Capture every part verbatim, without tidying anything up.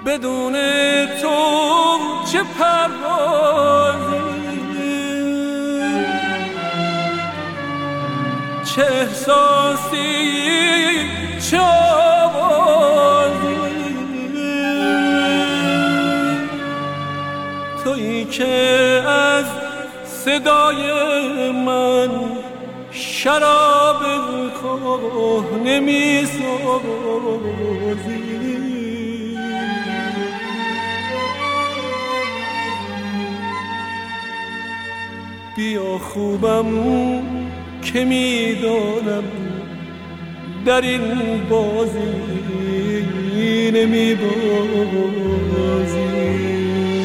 بدون تو چه پروازی، چه احساسی، چه آوازی، تویی که از صدای من شراب کهنه می‌سازی. بیا خوبم که میدانم در این بازی نمیبازی.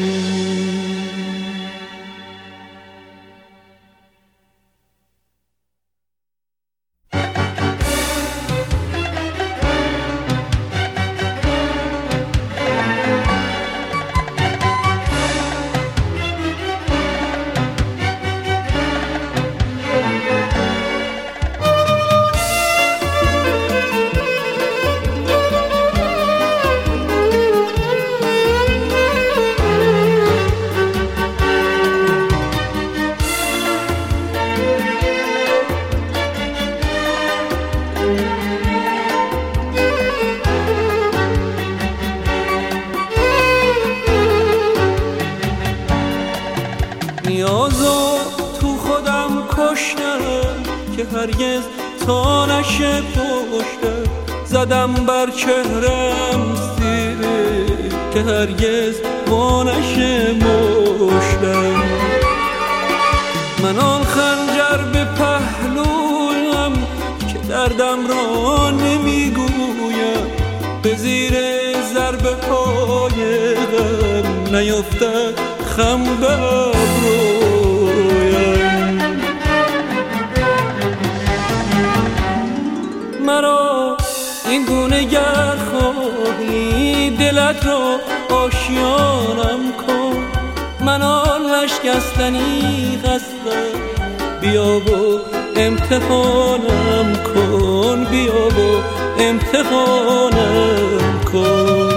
نیازو تو خودم کشتم که هرگز تا نشه پشتم، زدم بر چهرم سیره که هرگز وا نشه مشتم. من آن خنجر به پهلویم که دردم را نمیگویم، به زیر ضربه های غم نیفتد خم به ابرویم. مرا این گونه گر خواهی دلت را آشیانم کن، من آن نشکستنی هستم، بیا و امتحانم کن، بیا و امتحانم کن.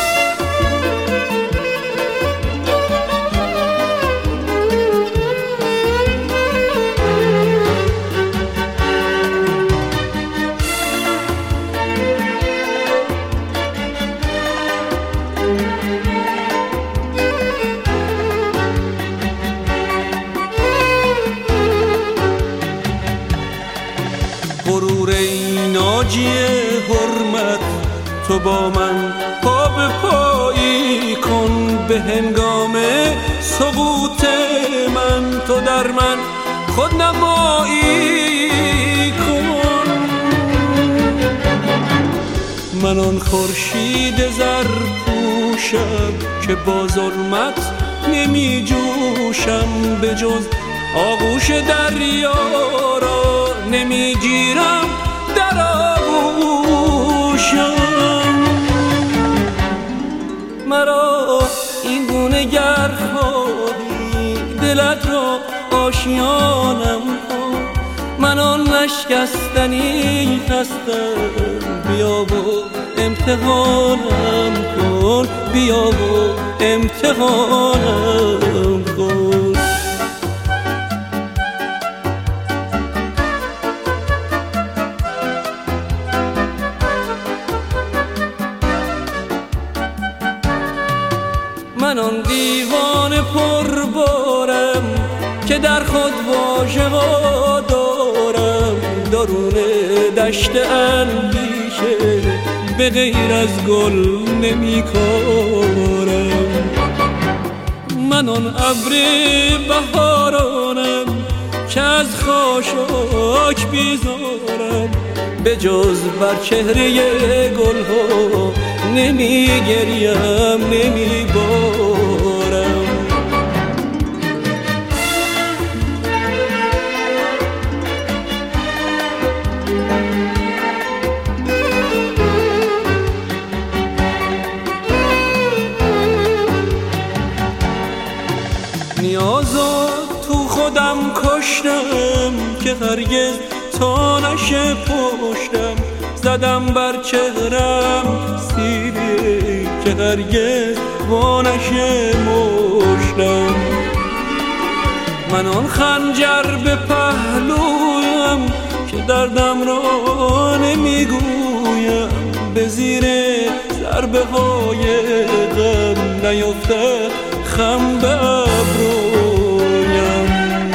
غرور این ناجی حرمت تو با من پا به پایی کن، به هنگام سقوط من تو در من خود نمایی کن. من آن خورشید زرپوشم که با ظلمت نمی جوشم، به جز آغوش دریا را نمی گیرم در آغوشم. مرا این گونه گر خواهی دلت را آشیانم کن، من آن نشکستنی هستم، بیا و امتحانم کن، بیا و امتحانم کن. من آن دیوان پربارم که در خود واژه ها دارم، درون دشت اندیشه به غیر از گل نمی کارم. من آن ابر بهارانم که از خاشاک بیزارم، به جز بر چهره گل ها نمی گریم نمی بارم. نیازو تو خودم کشتم که هرگز تا نشه پشتم، زدم بر چهرم سیری که که هرگز وانشه مشتم. من آن خنجر به پهلویم که دردم را نمیگویم، به زیر ضربه های غم نیفته خم به ابرویم.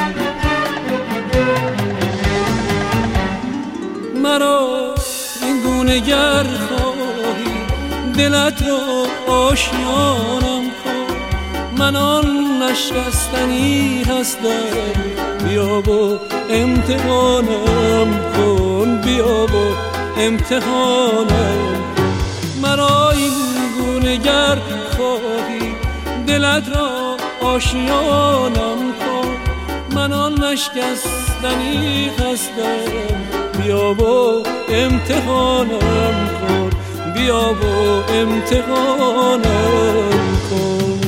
مرا این گونه گر خواهی دلت را آشیانم کن، من آن نشکستنی هستم، بیا و امتحانم کن، بیا و امتحانم. مرا این گونه گر خواهی دلت را آشیانم کن، من آن نشکستنی هستم، بیا و امتحانم کن، بیا و امتحانم کن.